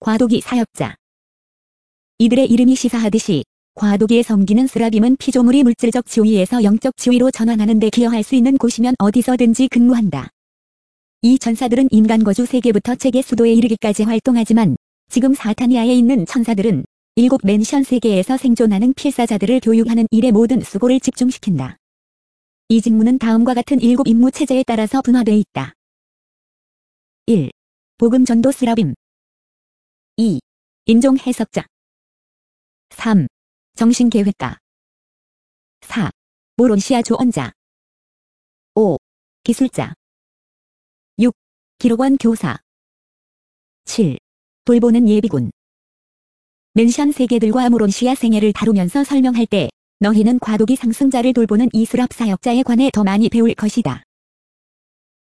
과도기 사역자. 이들의 이름이 시사하듯이 과도기에 섬기는 스라빔은 피조물이 물질적 지위에서 영적 지위로 전환하는 데 기여할 수 있는 곳이면 어디서든지 근무한다. 이 전사들은 인간 거주 세계부터 책의 수도에 이르기까지 활동하지만 지금 사타니아에 있는 천사들은 7맨션 세계에서 생존하는 필사자들을 교육하는 일에 모든 수고를 집중시킨다. 이 직무는 다음과 같은 7 임무 체제에 따라서 분화되어 있다. 1. 복음 전도 스라빔. 2. 인종 해석자. 3. 정신계획가. 4. 모론시아 조언자. 5. 기술자. 6. 기록원 교사. 7. 돌보는 예비군. 맨션 세계들과 모론시아 생애를 다루면서 설명할 때 너희는 과도기 상승자를 돌보는 이스랍 사역자에 관해 더 많이 배울 것이다.